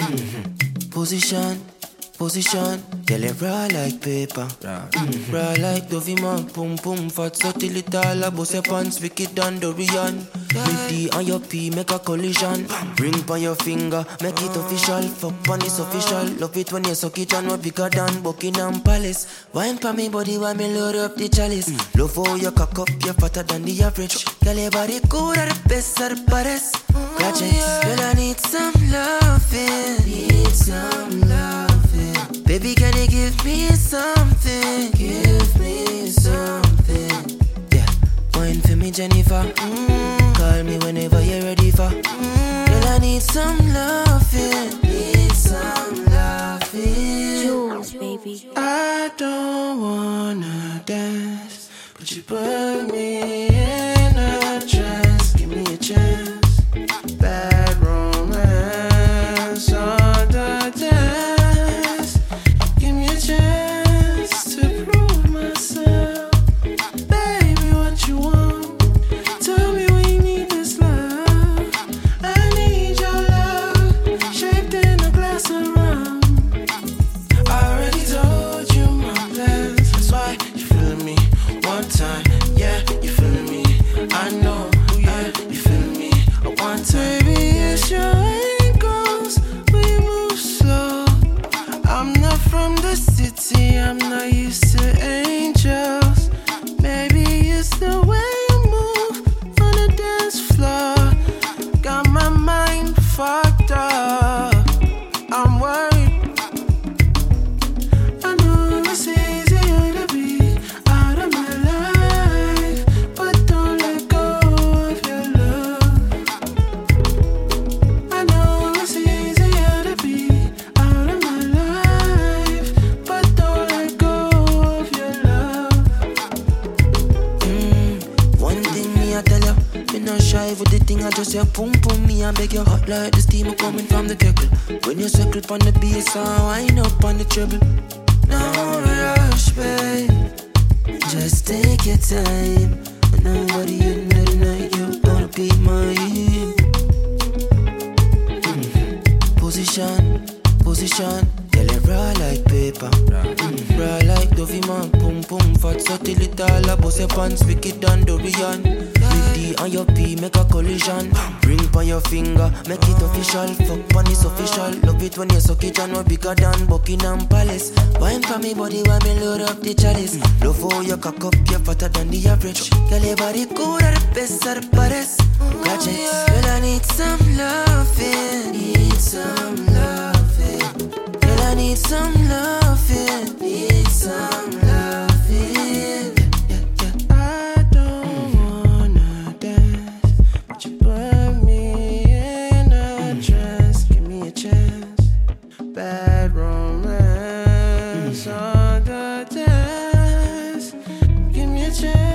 Position, girl it raw like paper. Raw like Dovey man, boom boom, fat so till it all a bust your pants, wicked and Dorian. With D on your P, make a collision. Ring on your finger, make it official. Fuck on it's official. Love it when you suck it and what bigger than Buckingham Palace. Wine pa me body while me load up the chalice. Love how you cock up, you're fatter than the average. Girl your body good at the best at the baddest. Projects, girl I need some loving. Need some loving. Baby, can you give me something? Give me something. Yeah, wine for me, Jennifer. Call me whenever you're ready for. Girl, I need some loving. Need some loving. Jules, baby. I don't wanna dance, but you put me in a trance. Give me a chance. Bad romance on the dance. Chance to prove myself. Baby, what you want? Tell me when you need this love. I need your love, shaped in a glass of rum. I already told you my plans. That's why you feeling me one time. Yeah, you feeling me. I know, yeah, you feeling me one time. Baby, it's your ankles. We move slow. I'm not from the city, I'm not used to angels. Maybe it's the way you move on the dance floor. Got my mind fucked up. I'm worried. I know it's easier to be out of my life, but don't let go of your love. I know it's easier to be out of my life, but don't let go of your love. One thing me I tell you, me not shy with the thing I just say boom boom. Me I beg you hot like the steam coming from the kettle. When you circle on the bass, I wind up on the treble. No rush, babe, just take your time. And nobody in the night, you gonna be mine. Position, girl it raw like paper. Raw like Dovey man, boom boom, fat so till it all a bust your pants, wicked and Dorian. With D on your P, make a collision. Ring on your finger, make it official. Fuck on it's official. Love it when you suck it and what bigger than Buckingham Palace. Wine for me body while me load up the chalice. Love how you cock up, you're fatter than the average. Girl your body good at the best at the baddest. Projects, girl I need some loving. Need some loving. Girl I need some loving. Need some loving. Yeah. I don't wanna dance, but you put me in a trance. Give me a chance. Bad romance on the dance. Give me a chance.